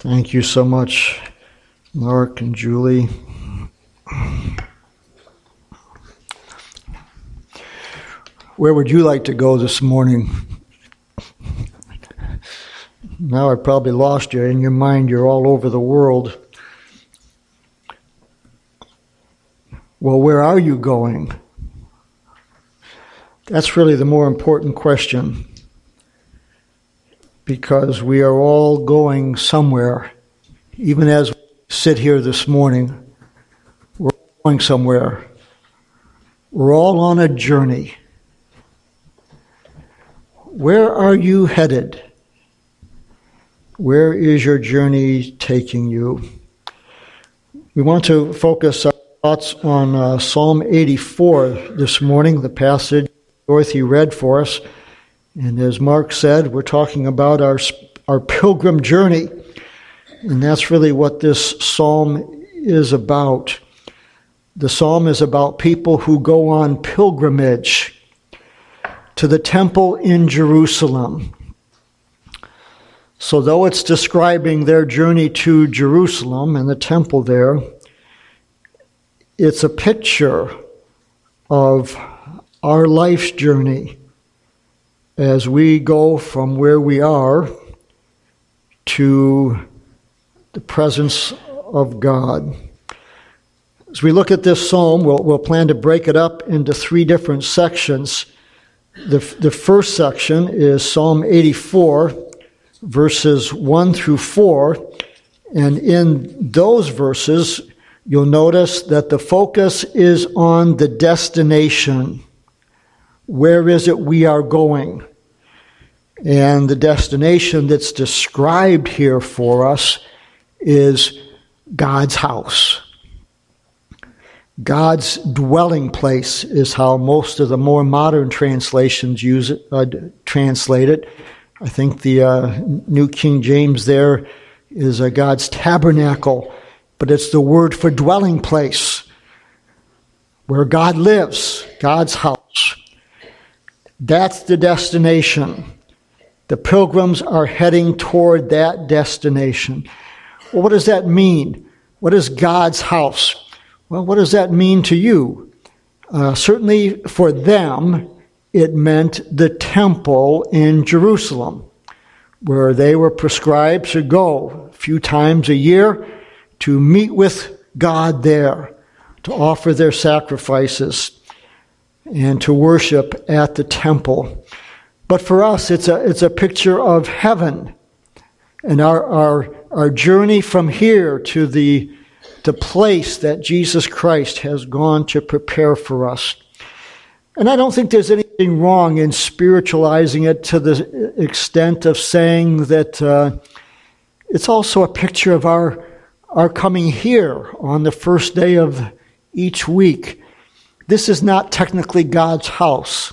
Thank you so much, Mark and Julie. Where would you like to go this morning? Now I've probably lost you. In your mind, you're all over the world. Well, where are you going? That's really the more important question, because we are all going somewhere. Even as we sit here this morning, we're going somewhere. We're all on a journey. Where are you headed? Where is your journey taking you? We want to focus our thoughts on Psalm 84 this morning, the passage Dorothy read for us. And as Mark said, we're talking about our pilgrim journey. And that's really what this psalm is about. The psalm is about people who go on pilgrimage to the temple in Jerusalem. So though it's describing their journey to Jerusalem and the temple there, it's a picture of our life's journey as we go from where we are to the presence of God. As we look at this psalm, we'll plan to break it up into three different sections. The first section is Psalm 84, verses 1 through 4. And in those verses, you'll notice that the focus is on the destination. Where is it we are going? And the destination that's described here for us is God's house. God's dwelling place is how most of the more modern translations translate it. I think the New King James there is God's tabernacle, but it's the word for dwelling place, where God lives, God's house. That's the destination. The pilgrims are heading toward that destination. Well, what does that mean? What is God's house? Well, what does that mean to you? Certainly for them, it meant the temple in Jerusalem, where they were prescribed to go a few times a year to meet with God there, to offer their sacrifices, and to worship at the temple. But for us, it's a picture of heaven, and our journey from here to the place that Jesus Christ has gone to prepare for us. And I don't think there's anything wrong in spiritualizing it to the extent of saying that it's also a picture of our coming here on the first day of each week. This is not technically God's house,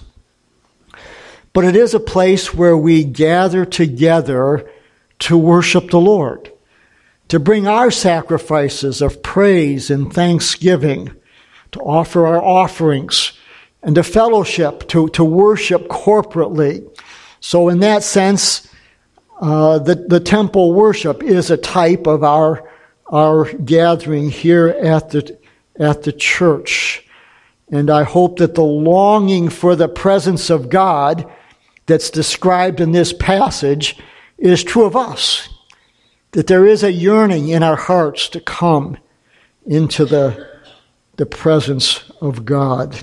but it is a place where we gather together to worship the Lord, to bring our sacrifices of praise and thanksgiving, to offer our offerings, and to fellowship, to worship corporately. So in that sense, the temple worship is a type of our gathering here at the church. And I hope that the longing for the presence of God that's described in this passage is true of us. That there is a yearning in our hearts to come into the presence of God.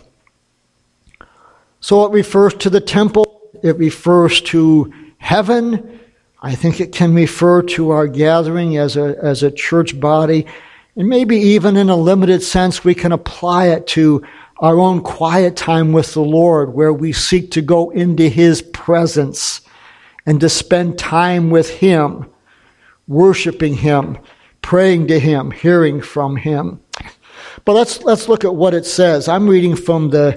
So it refers to the temple. It refers to heaven. I think it can refer to our gathering as a church body. And maybe even in a limited sense, we can apply it to our own quiet time with the Lord, where we seek to go into His presence and to spend time with Him, worshiping Him, praying to Him, hearing from Him. But let's look at what it says. I'm reading from the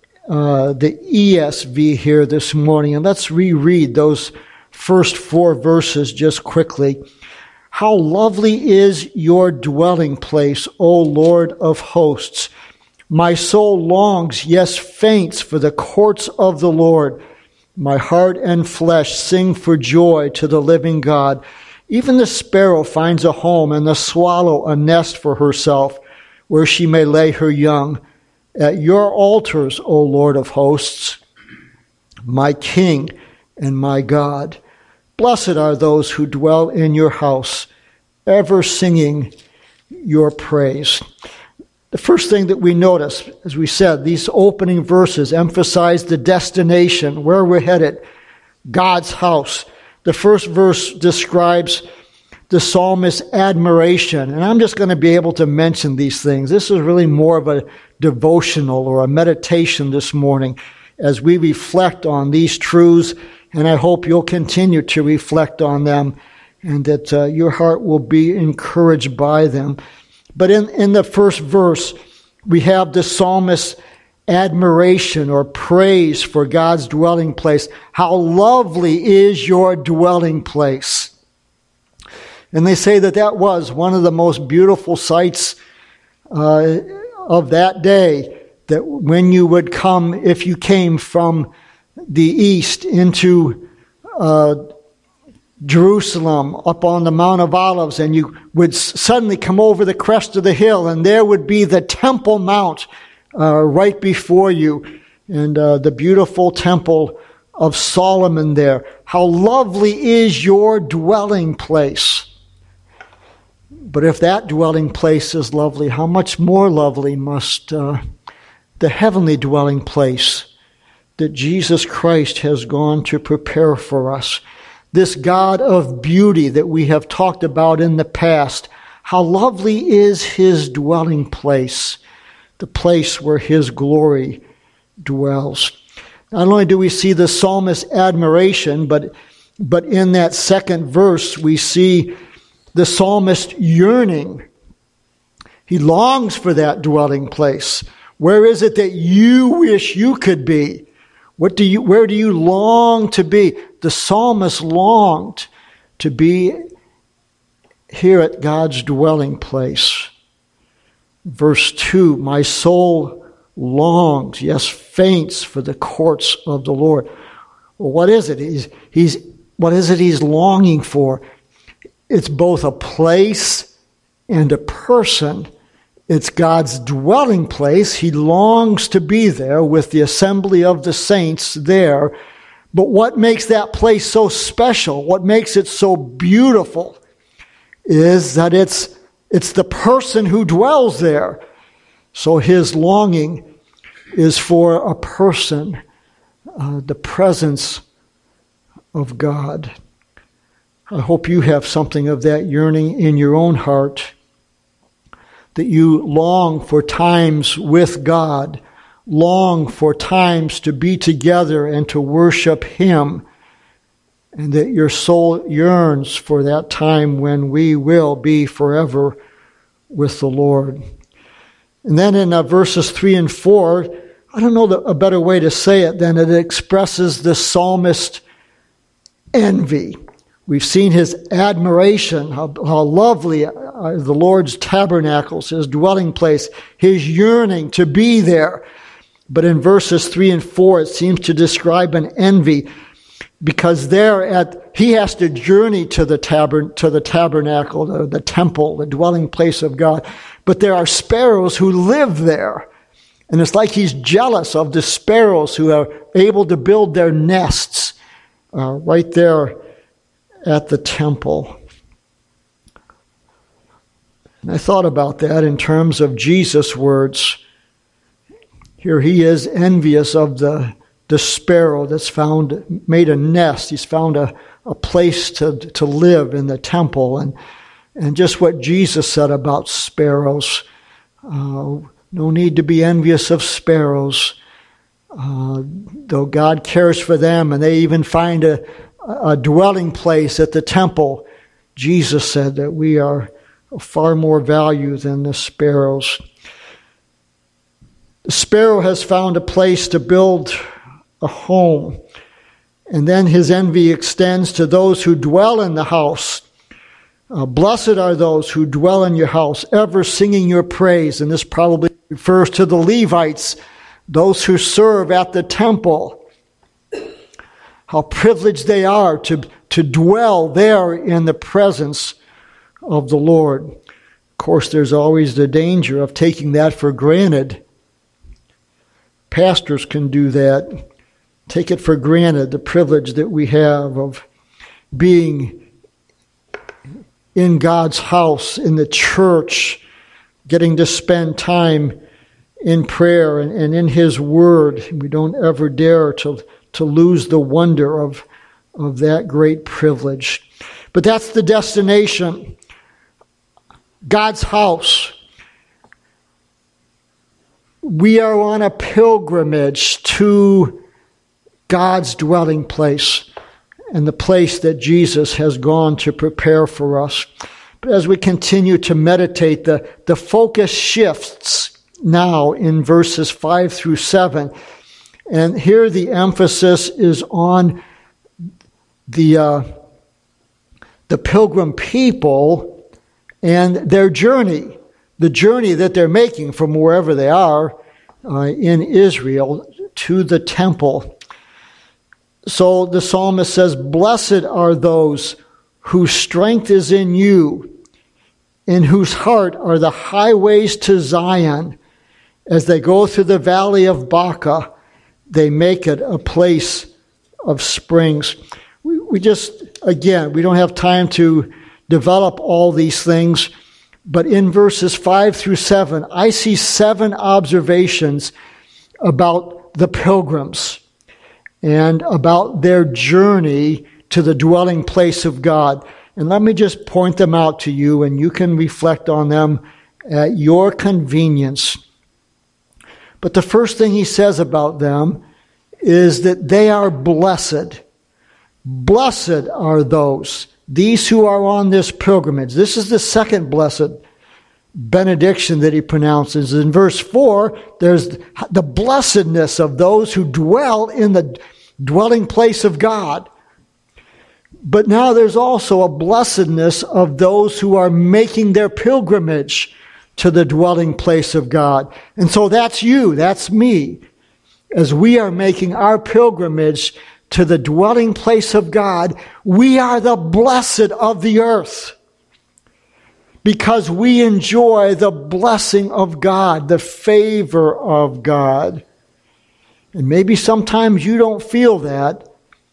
ESV here this morning, and let's reread those first 4 verses just quickly. How lovely is your dwelling place, O Lord of hosts! My soul longs, yes, faints for the courts of the Lord. My heart and flesh sing for joy to the living God. Even the sparrow finds a home, and the swallow a nest for herself, where she may lay her young. At your altars, O Lord of hosts, my King and my God. Blessed are those who dwell in your house, ever singing your praise. The first thing that we notice, as we said, these opening verses emphasize the destination, where we're headed, God's house. The first verse describes the psalmist's admiration, and I'm just going to be able to mention these things. This is really more of a devotional or a meditation this morning as we reflect on these truths, and I hope you'll continue to reflect on them and that your heart will be encouraged by them. But in the first verse, we have the psalmist's admiration or praise for God's dwelling place. How lovely is your dwelling place. And they say that that was one of the most beautiful sights of that day, that when you would come, if you came from the east into Jerusalem up on the Mount of Olives, and you would suddenly come over the crest of the hill, and there would be the Temple Mount right before you, and the beautiful temple of Solomon there. How lovely is your dwelling place. But if that dwelling place is lovely, how much more lovely must the heavenly dwelling place that Jesus Christ has gone to prepare for us. This God of beauty that we have talked about in the past. How lovely is his dwelling place, the place where his glory dwells. Not only do we see the psalmist's admiration, but in that second verse we see the psalmist yearning. He longs for that dwelling place. Where is it that you wish you could be? Where do you long to be? The psalmist longed to be here at God's dwelling place. Verse 2, my soul longs, yes, faints for the courts of the Lord. Well, what is it? What is it he's longing for? It's both a place and a person. It's God's dwelling place. He longs to be there with the assembly of the saints there. But what makes that place so special, what makes it so beautiful, is that it's the person who dwells there. So his longing is for a person, the presence of God. I hope you have something of that yearning in your own heart, that you long for times with God, long for times to be together and to worship him, and that your soul yearns for that time when we will be forever with the Lord. And then in verses 3 and 4, I don't know a better way to say it than it expresses the psalmist's envy. We've seen his admiration, how lovely are the Lord's tabernacles, his dwelling place, his yearning to be there. But in verses 3 and 4, it seems to describe an envy, because he has to journey to the tabernacle, the temple, the dwelling place of God. But there are sparrows who live there. And it's like he's jealous of the sparrows who are able to build their nests right there at the temple. And I thought about that in terms of Jesus' words. Here he is envious of the sparrow that's made a nest. He's found a place to live in the temple. And just what Jesus said about sparrows. No need to be envious of sparrows. Though God cares for them, and they even find a dwelling place at the temple, Jesus said that we are of far more value than the sparrows. The sparrow has found a place to build a home, and then his envy extends to those who dwell in the house. Blessed are those who dwell in your house, ever singing your praise. And this probably refers to the Levites, those who serve at the temple. How privileged they are to to dwell there in the presence of the Lord. Of course, there's always the danger of taking that for granted. Pastors can do that. Take it for granted, the privilege that we have of being in God's house, in the church, getting to spend time in prayer and in His Word. We don't ever dare to lose the wonder of that great privilege. But that's the destination. God's house. We are on a pilgrimage to God's dwelling place and the place that Jesus has gone to prepare for us. But as we continue to meditate, the focus shifts now in verses 5 through 7. And here the emphasis is on the pilgrim people and their journey, the journey that they're making from wherever they are in Israel to the temple. So the psalmist says, "Blessed are those whose strength is in you, in whose heart are the highways to Zion. As they go through the valley of Baca, they make it a place of springs." We don't have time to develop all these things, but in verses 5 through 7, I see 7 observations about the pilgrims and about their journey to the dwelling place of God. And let me just point them out to you, and you can reflect on them at your convenience. But the first thing he says about them is that they are blessed. Blessed are these who are on this pilgrimage. This is the second blessed benediction that he pronounces. In verse 4, there's the blessedness of those who dwell in the dwelling place of God. But now there's also a blessedness of those who are making their pilgrimage to the dwelling place of God. And so that's you, that's me. As we are making our pilgrimage to the dwelling place of God, we are the blessed of the earth, because we enjoy the blessing of God, the favor of God. And maybe sometimes you don't feel that,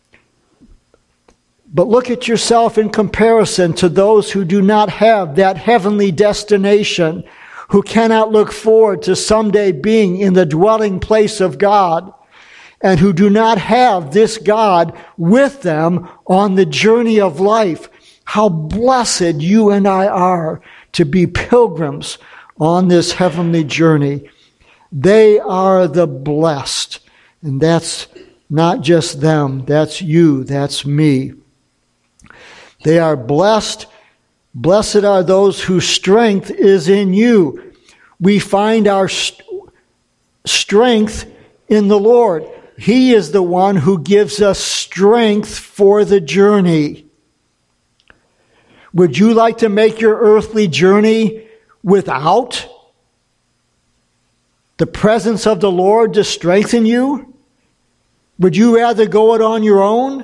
but look at yourself in comparison to those who do not have that heavenly destination, who cannot look forward to someday being in the dwelling place of God, and who do not have this God with them on the journey of life. How blessed you and I are to be pilgrims on this heavenly journey. They are the blessed. And that's not just them. That's you. That's me. They are blessed. Blessed are those whose strength is in you. We find our strength in the Lord. He is the one who gives us strength for the journey. Would you like to make your earthly journey without the presence of the Lord to strengthen you? Would you rather go it on your own?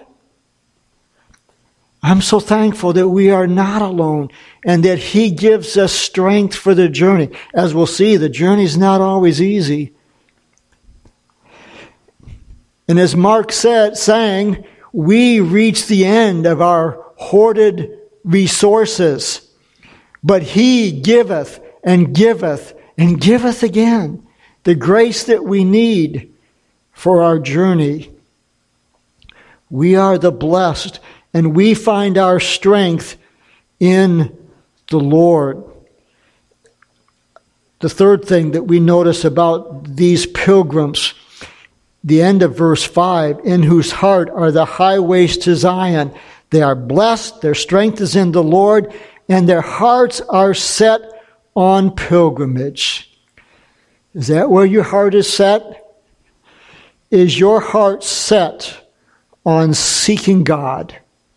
I'm so thankful that we are not alone and that He gives us strength for the journey. As we'll see, the journey is not always easy. And as Mark sang, we reach the end of our hoarded resources. But He giveth and giveth and giveth again the grace that we need for our journey. We are the blessed, and we find our strength in the Lord. The third thing that we notice about these pilgrims, the end of verse 5, in whose heart are the highways to Zion. They are blessed, their strength is in the Lord, and their hearts are set on pilgrimage. Is that where your heart is set? Is your heart set on seeking God?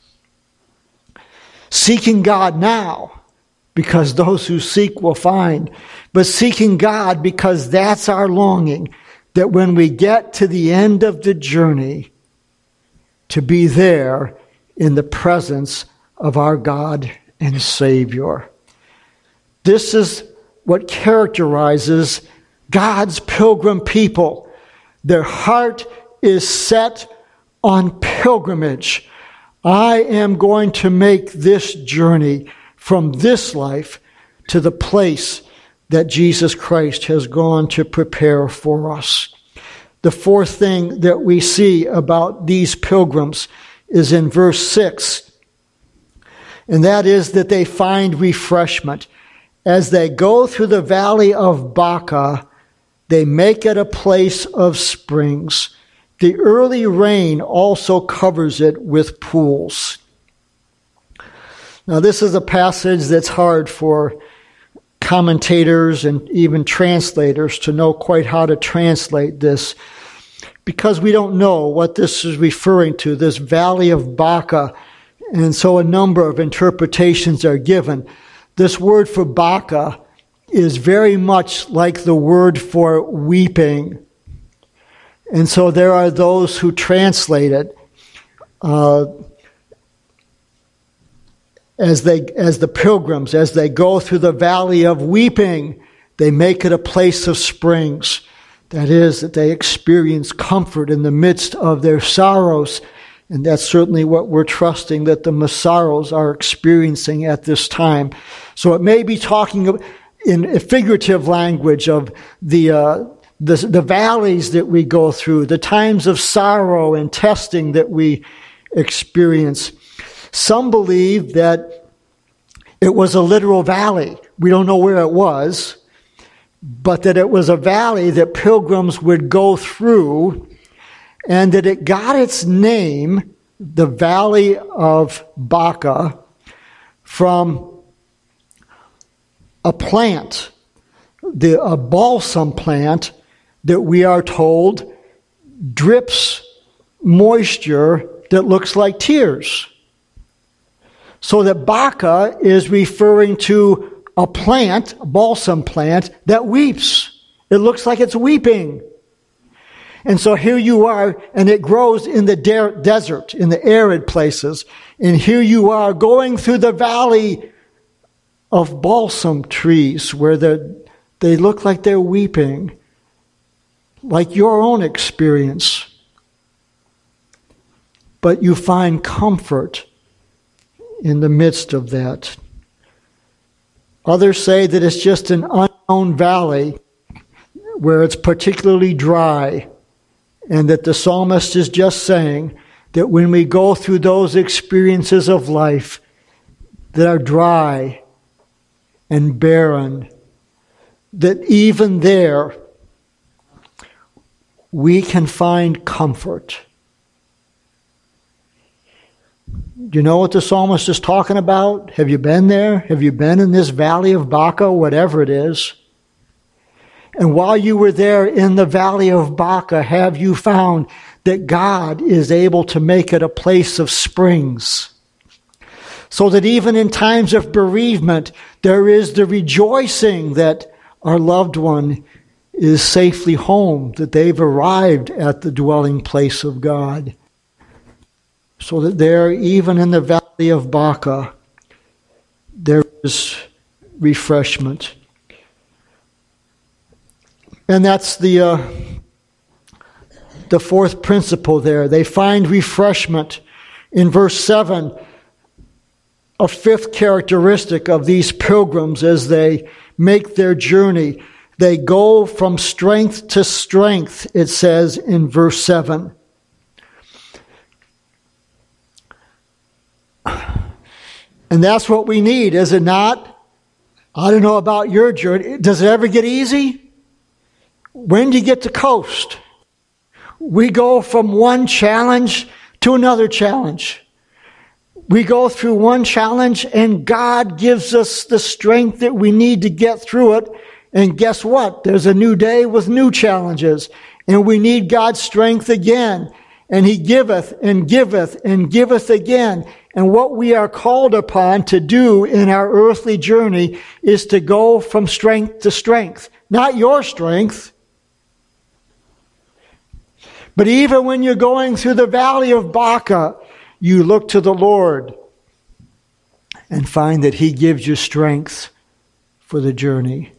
Seeking God now, because those who seek will find. But seeking God because that's our longing, that when we get to the end of the journey, to be there in the presence of our God and Savior. This is what characterizes God's pilgrim people. Their heart is set on pilgrimage. I am going to make this journey from this life to the place that Jesus Christ has gone to prepare for us. The fourth thing that we see about these pilgrims is in verse 6, and that is that they find refreshment. As they go through the valley of Baca, they make it a place of springs. The early rain also covers it with pools. Now, this is a passage that's hard for commentators and even translators to know quite how to translate this, because we don't know what this is referring to, this valley of Baca, and so a number of interpretations are given. This word for Baca is very much like the word for weeping, and so there are those who translate it as the pilgrims, as they go through the valley of weeping, they make it a place of springs. That is, that they experience comfort in the midst of their sorrows. And that's certainly what we're trusting that the Massaros are experiencing at this time. So it may be talking in a figurative language of the valleys that we go through, the times of sorrow and testing that we experience. Some believe that it was a literal valley. We don't know where it was, but that it was a valley that pilgrims would go through, and that it got its name, the Valley of Baca, from a plant, a balsam plant that we are told drips moisture that looks like tears. So that Baca is referring to a plant, a balsam plant, that weeps. It looks like it's weeping. And so here you are, and it grows in the desert, in the arid places. And here you are going through the valley of balsam trees where they look like they're weeping, like your own experience. But you find comfort in the midst of that. Others say that it's just an unknown valley where it's particularly dry, and that the psalmist is just saying that when we go through those experiences of life that are dry and barren, that even there we can find comfort. Do you know what the psalmist is talking about? Have you been there? Have you been in this valley of Baca, whatever it is? And while you were there in the valley of Baca, have you found that God is able to make it a place of springs? So that even in times of bereavement, there is the rejoicing that our loved one is safely home, that they've arrived at the dwelling place of God. So that there, even in the valley of Baca, there is refreshment. And that's the fourth principle there. They find refreshment. In verse 7, a fifth characteristic of these pilgrims as they make their journey, they go from strength to strength, it says in verse 7. And that's what we need, is it not? I don't know about your journey. Does it ever get easy? When do you get to coast? We go from one challenge to another challenge. We go through one challenge and God gives us the strength that we need to get through it. And guess what? There's a new day with new challenges. And we need God's strength again. And He giveth and giveth and giveth again. And what we are called upon to do in our earthly journey is to go from strength to strength. Not your strength. But even when you're going through the valley of Baca, you look to the Lord and find that He gives you strength for the journey.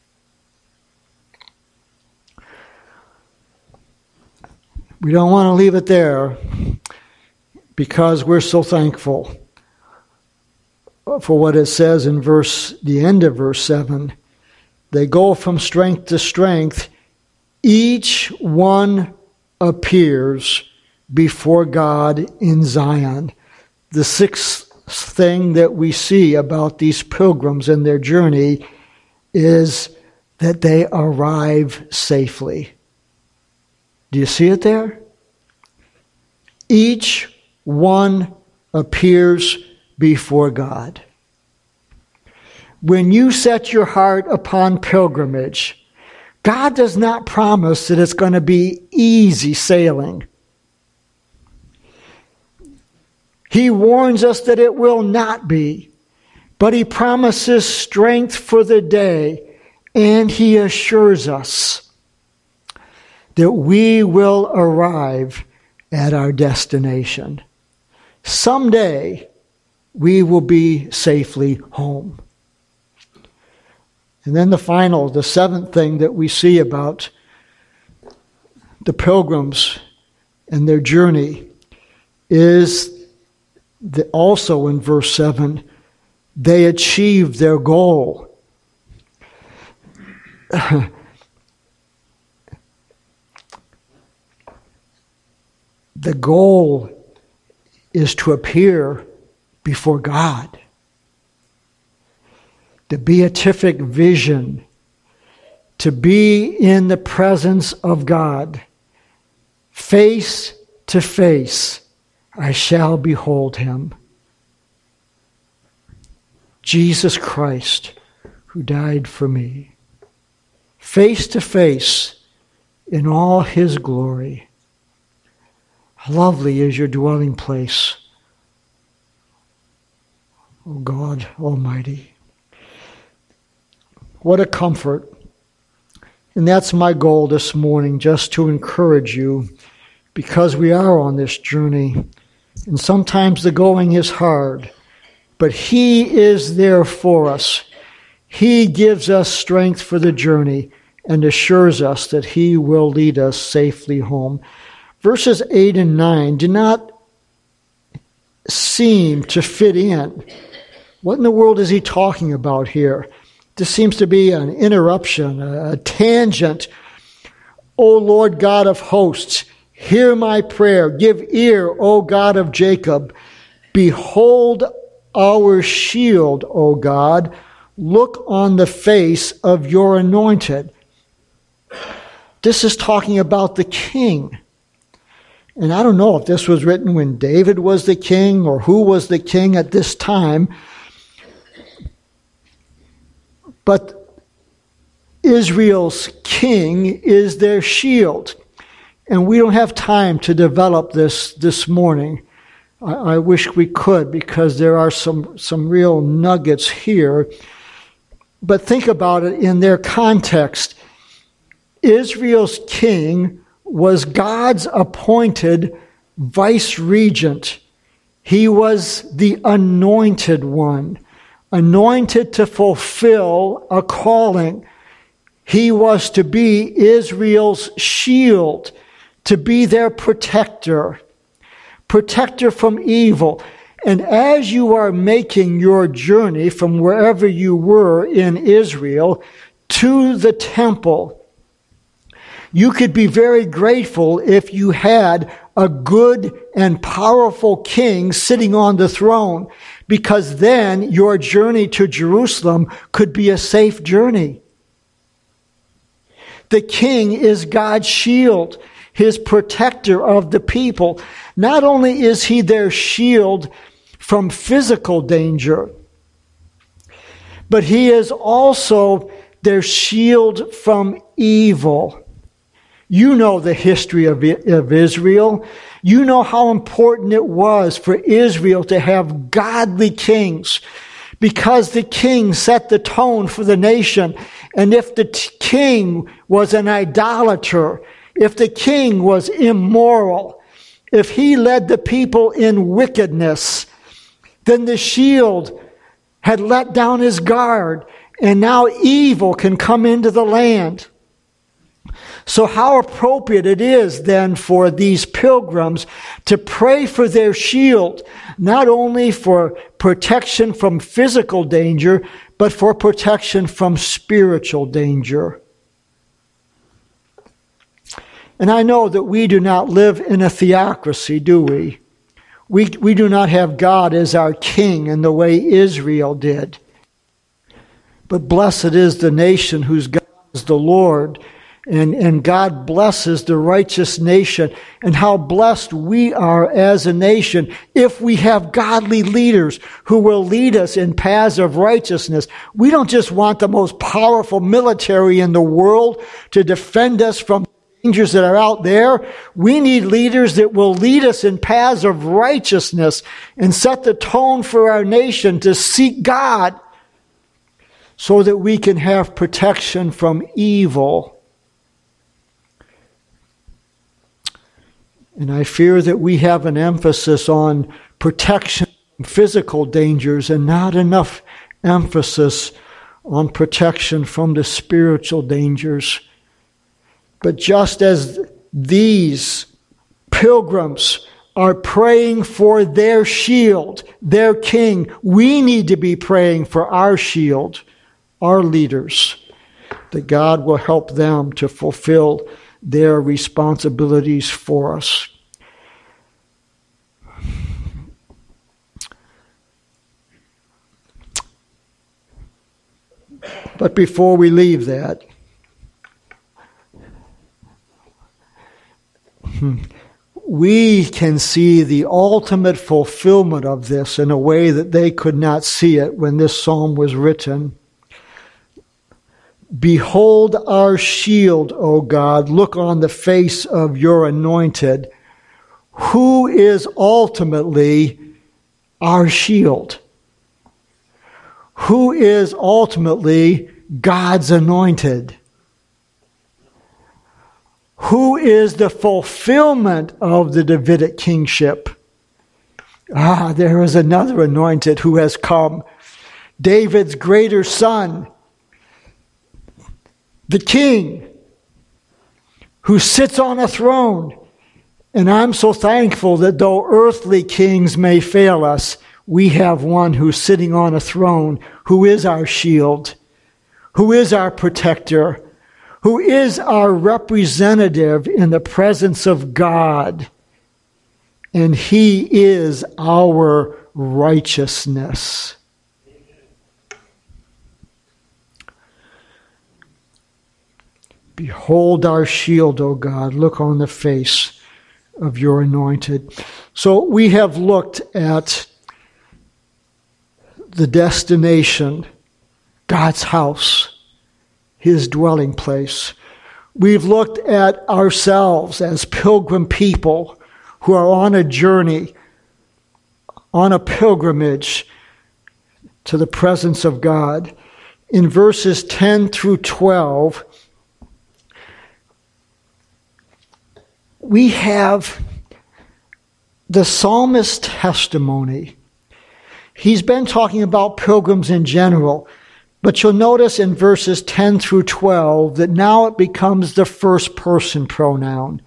We don't want to leave it there because we're so thankful for what it says in the end of verse 7. They go from strength to strength. Each one appears before God in Zion. The sixth thing that we see about these pilgrims and their journey is that they arrive safely. Do you see it there? Each one appears before God. When you set your heart upon pilgrimage, God does not promise that it's going to be easy sailing. He warns us that it will not be, but He promises strength for the day, and He assures us that we will arrive at our destination. Someday, we will be safely home. And then the seventh thing that we see about the pilgrims and their journey is that also in verse 7, they achieved their goal. The goal is to appear before God. The beatific vision, to be in the presence of God. Face to face, I shall behold Him. Jesus Christ, who died for me. Face to face in all His glory. Lovely is your dwelling place, O God Almighty. What a comfort. And that's my goal this morning, just to encourage you, because we are on this journey. And sometimes the going is hard, but He is there for us. He gives us strength for the journey and assures us that He will lead us safely home. Verses 8 and 9 do not seem to fit in. What in the world is he talking about here? This seems to be an interruption, a tangent. O Lord God of hosts, hear my prayer. Give ear, O God of Jacob. Behold our shield, O God. Look on the face of your anointed. This is talking about the king. And I don't know if this was written when David was the king or who was the king at this time. But Israel's king is their shield. And we don't have time to develop this morning. I wish we could, because there are some real nuggets here. But think about it in their context. Israel's king was God's appointed vice-regent. He was the anointed one, anointed to fulfill a calling. He was to be Israel's shield, to be their protector from evil. And as you are making your journey from wherever you were in Israel to the temple, you could be very grateful if you had a good and powerful king sitting on the throne, because then your journey to Jerusalem could be a safe journey. The king is God's shield, His protector of the people. Not only is He their shield from physical danger, but He is also their shield from evil. You know the history of Israel. You know how important it was for Israel to have godly kings, because the king set the tone for the nation. And if the king was an idolater, if the king was immoral, If he led the people in wickedness, then the shield had let down his guard, and now evil can come into the land. So how appropriate it is then for these pilgrims to pray for their shield, not only for protection from physical danger, but for protection from spiritual danger. And I know that we do not live in a theocracy, do we? We do not have God as our king in the way Israel did. But blessed is the nation whose God is the Lord, and God blesses the righteous nation. And how blessed we are as a nation if we have godly leaders who will lead us in paths of righteousness. We don't just want the most powerful military in the world to defend us from dangers that are out there. We need leaders that will lead us in paths of righteousness and set the tone for our nation to seek God so that we can have protection from evil. And I fear that we have an emphasis on protection from physical dangers and not enough emphasis on protection from the spiritual dangers. But just as these pilgrims are praying for their shield, their king, we need to be praying for our shield, our leaders, that God will help them to fulfill their responsibilities for us. But before we leave that, we can see the ultimate fulfillment of this in a way that they could not see it when this psalm was written. Behold our shield, O God. Look on the face of your anointed. Who is ultimately our shield? Who is ultimately God's anointed? Who is the fulfillment of the Davidic kingship? There is another anointed who has come. David's greater son, the king, who sits on a throne. And I'm so thankful that though earthly kings may fail us, we have one who's sitting on a throne, who is our shield, who is our protector, who is our representative in the presence of God. And he is our righteousness. Behold our shield, O God. Look on the face of your anointed. So we have looked at the destination, God's house, his dwelling place. We've looked at ourselves as pilgrim people who are on a journey, on a pilgrimage to the presence of God. In verses 10 through 12, we have the psalmist's testimony. He's been talking about pilgrims in general, but you'll notice in verses 10 through 12 that now it becomes the first person pronoun,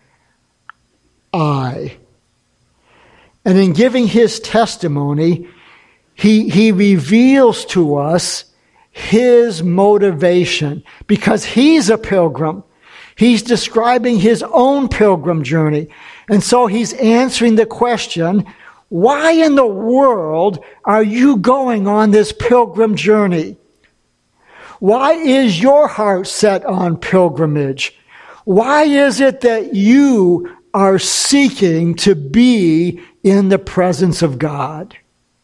I. And in giving his testimony, he reveals to us his motivation, because he's a pilgrim. He's describing his own pilgrim journey. And so he's answering the question, why in the world are you going on this pilgrim journey? Why is your heart set on pilgrimage? Why is it that you are seeking to be in the presence of God?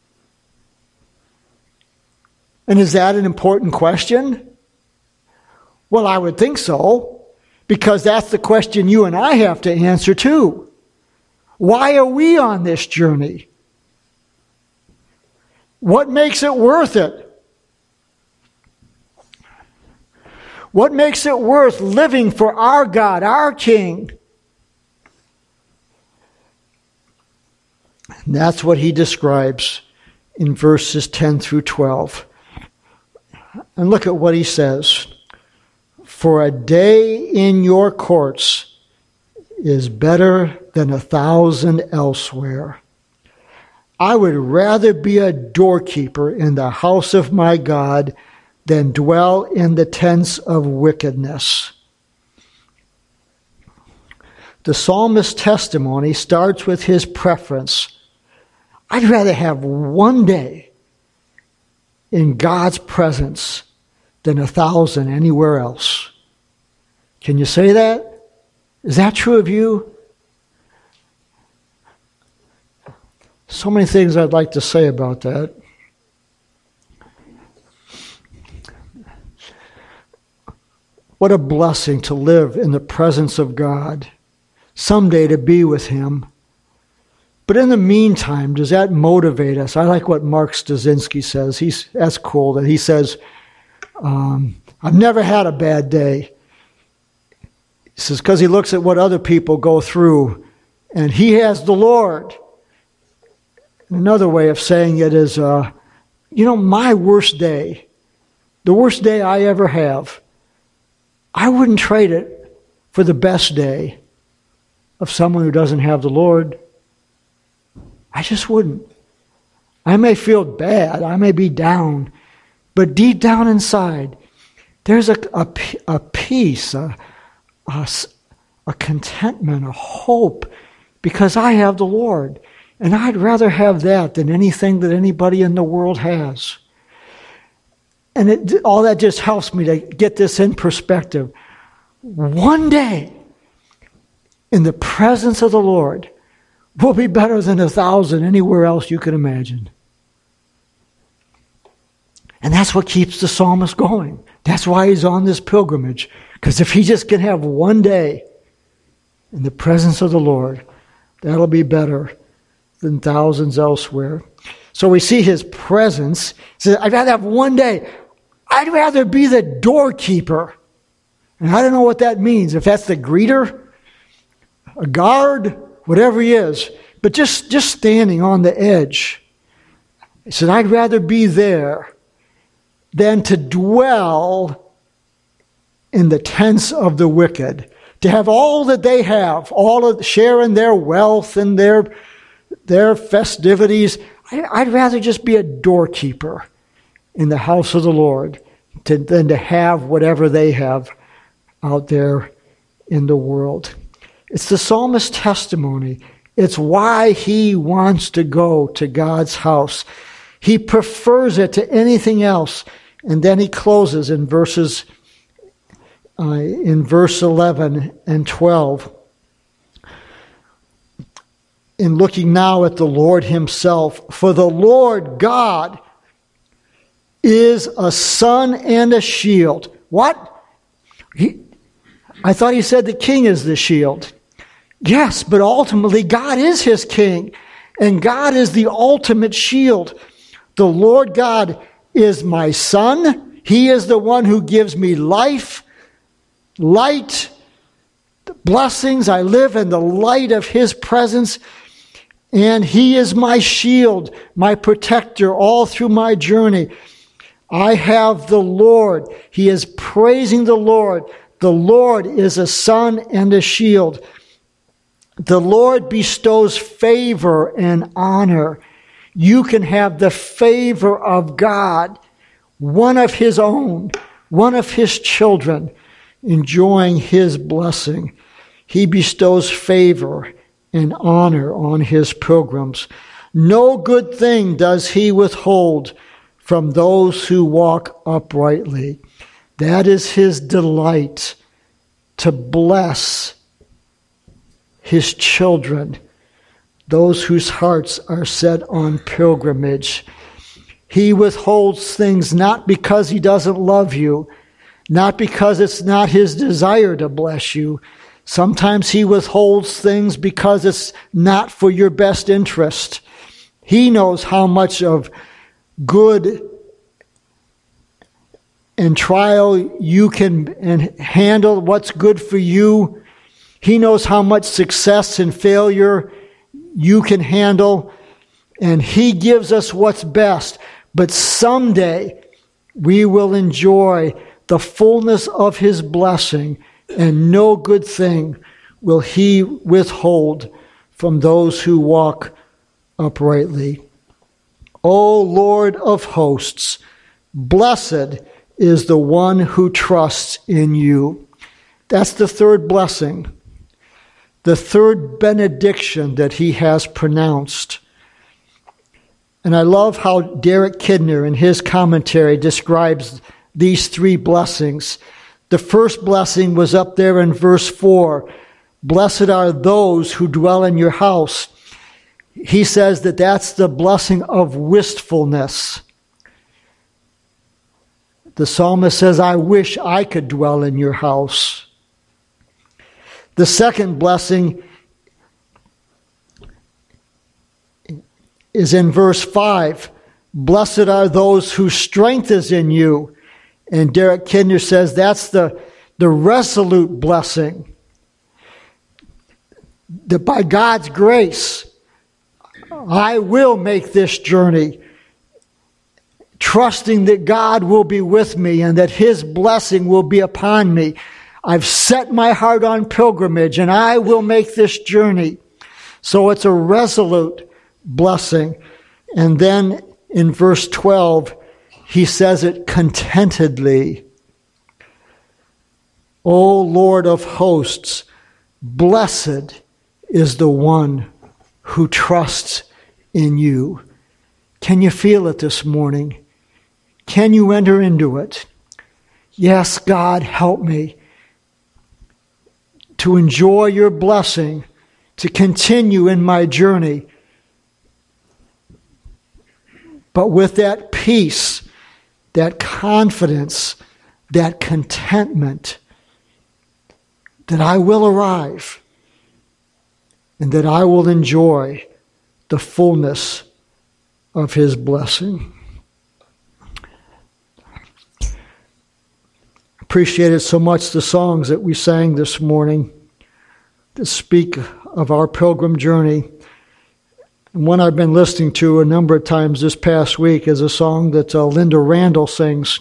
And is that an important question? Well, I would think so, because that's the question you and I have to answer too. Why are we on this journey? What makes it worth it? What makes it worth living for our God, our King? And that's what he describes in verses 10 through 12. And look at what he says. For a day in your courts is better than 1,000 elsewhere. I would rather be a doorkeeper in the house of my God than dwell in the tents of wickedness. The psalmist's testimony starts with his preference. I'd rather have one day in God's presence than 1,000 anywhere else. Can you say that? Is that true of you? So many things I'd like to say about that. What a blessing to live in the presence of God. Someday to be with Him. But in the meantime, does that motivate us? I like what Mark Stasinski says. That's cool that he says, I've never had a bad day. He says, because he looks at what other people go through, and he has the Lord. Another way of saying it is, my worst day, the worst day I ever have, I wouldn't trade it for the best day of someone who doesn't have the Lord. I just wouldn't. I may feel bad, I may be down, but deep down inside, there's a peace, a contentment, a hope, because I have the Lord. And I'd rather have that than anything that anybody in the world has. And all that just helps me to get this in perspective. One day, in the presence of the Lord, will be better than 1,000 anywhere else you can imagine. And that's what keeps the psalmist going. That's why he's on this pilgrimage. Because if he just can have one day in the presence of the Lord, that'll be better than thousands elsewhere. So we see his presence. He says, I'd rather have one day. I'd rather be the doorkeeper. And I don't know what that means. If that's the greeter, a guard, whatever he is. But just standing on the edge. He said, I'd rather be there than to dwell in the tents of the wicked. To have all that they have, share in their wealth and their festivities. I'd rather just be a doorkeeper in the house of the Lord than to have whatever they have out there in the world. It's the psalmist's testimony. It's why he wants to go to God's house. He prefers it to anything else. And then he closes in verse 11 and 12. In looking now at the Lord himself, for the Lord God is a sun and a shield. What? I thought he said the king is the shield. Yes, but ultimately God is his king, and God is the ultimate shield. The Lord God is my sun. He is the one who gives me life, light, blessings. I live in the light of his presence. And he is my shield, my protector all through my journey. I have the Lord. He is praising the Lord. The Lord is a sun and a shield. The Lord bestows favor and honor. You can have the favor of God, one of his own, one of his children, enjoying his blessing. He bestows favor and honor on his pilgrims. No good thing does he withhold from those who walk uprightly. That is his delight, to bless his children, those whose hearts are set on pilgrimage. He withholds things not because he doesn't love you, not because it's not his desire to bless you. Sometimes he withholds things because it's not for your best interest. He knows how much of good and trial you can handle, what's good for you. He knows how much success and failure you can handle. and He gives us what's best. But someday we will enjoy the fullness of His blessing, and no good thing will He withhold from those who walk uprightly. O Lord of hosts, blessed is the one who trusts in you. That's the third blessing, the third benediction that He has pronounced. And I love how Derek Kidner in his commentary describes these three blessings. The first blessing was up there in verse 4. Blessed are those who dwell in your house. He says that that's the blessing of wistfulness. The psalmist says, I wish I could dwell in your house. The second blessing is in verse 5. Blessed are those whose strength is in you. And Derek Kidner says that's the resolute blessing. That by God's grace, I will make this journey, trusting that God will be with me and that His blessing will be upon me. I've set my heart on pilgrimage and I will make this journey. So it's a resolute blessing. And then in verse 12, he says it contentedly. O Lord of hosts, blessed is the one who trusts in you. Can you feel it this morning? Can you enter into it? Yes, God, help me to enjoy your blessing, to continue in my journey, but with that peace, that confidence, that contentment that I will arrive and that I will enjoy the fullness of His blessing. Appreciated so much the songs that we sang this morning that speak of our pilgrim journey. And one I've been listening to a number of times this past week is a song that Linda Randall sings.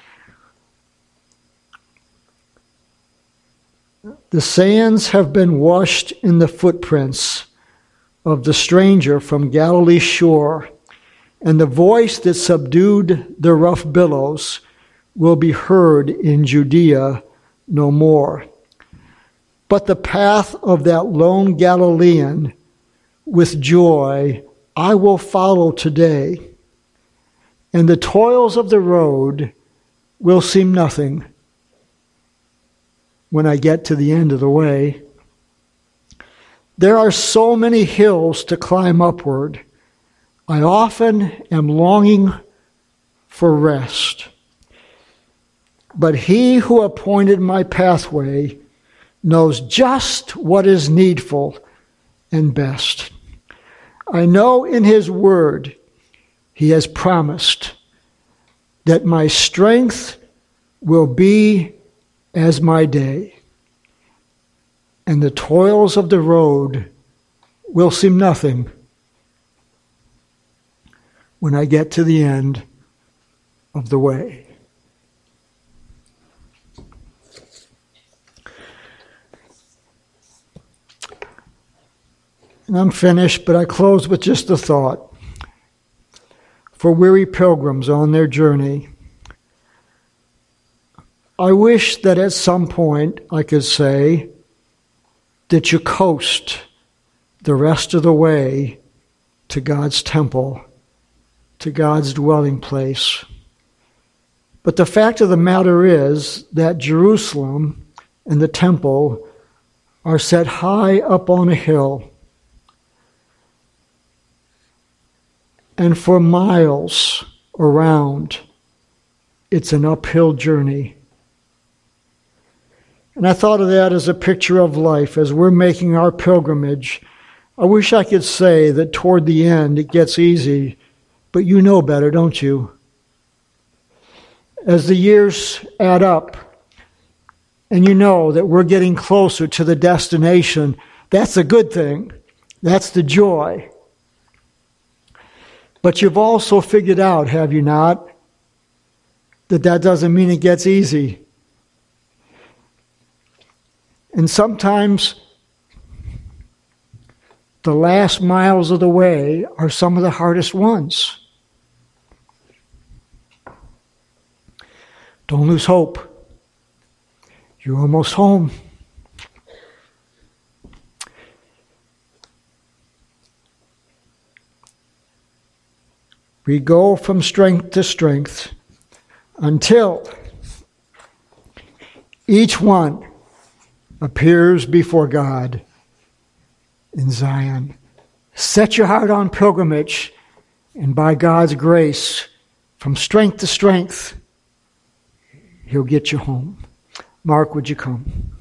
The sands have been washed in the footprints of the stranger from Galilee's shore, and the voice that subdued the rough billows will be heard in Judea no more. But the path of that lone Galilean with joy I will follow today, and the toils of the road will seem nothing when I get to the end of the way. There are so many hills to climb upward. I often am longing for rest. But He who appointed my pathway knows just what is needful and best. I know in His word He has promised that my strength will be as my day, and the toils of the road will seem nothing when I get to the end of the way. And I'm finished, but I close with just a thought. For weary pilgrims on their journey, I wish that at some point I could say that you coast the rest of the way to God's temple, to God's dwelling place. But the fact of the matter is that Jerusalem and the temple are set high up on a hill. And for miles around, it's an uphill journey. And I thought of that as a picture of life as we're making our pilgrimage. I wish I could say that toward the end it gets easy, but you know better, don't you? As the years add up, and you know that we're getting closer to the destination, that's a good thing. That's the joy. But you've also figured out, have you not, that doesn't mean it gets easy. And sometimes the last miles of the way are some of the hardest ones. Don't lose hope. You're almost home. We go from strength to strength until each one appears before God in Zion. Set your heart on pilgrimage, and by God's grace, from strength to strength, He'll get you home. Mark, would you come?